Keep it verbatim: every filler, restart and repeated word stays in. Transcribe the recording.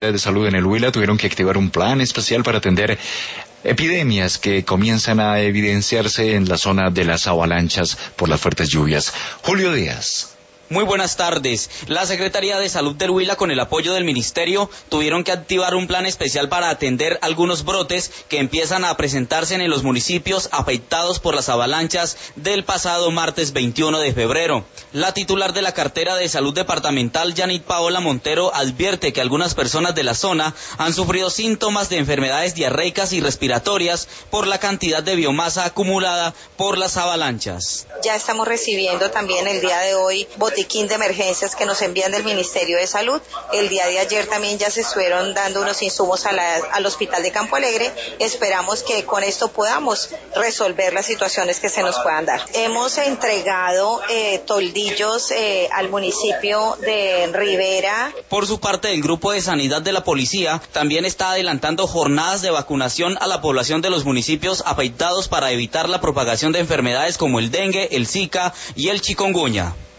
de Salud en el Huila tuvieron que activar un plan especial para atender epidemias que comienzan a evidenciarse en la zona de las avalanchas por las fuertes lluvias. Julio Díaz. Muy buenas tardes. La Secretaría de Salud del Huila, con el apoyo del Ministerio, tuvieron que activar un plan especial para atender algunos brotes que empiezan a presentarse en los municipios afectados por las avalanchas del pasado martes veintiuno de febrero. La titular de la cartera de Salud Departamental, Yanit Paola Montero, advierte que algunas personas de la zona han sufrido síntomas de enfermedades diarreicas y respiratorias por la cantidad de biomasa acumulada por las avalanchas. Ya estamos recibiendo también el día de hoy botiquín de emergencias que nos envían del Ministerio de Salud. El día de ayer también ya se estuvieron dando unos insumos a la, al Hospital de Campo Alegre. Esperamos que con esto podamos resolver las situaciones que se nos puedan dar. Hemos entregado eh, toldillos eh, al municipio de Rivera. Por su parte, el Grupo de Sanidad de la Policía también está adelantando jornadas de vacunación a la población de los municipios afectados para evitar la propagación de enfermedades como el dengue, el zika y el chikungunya.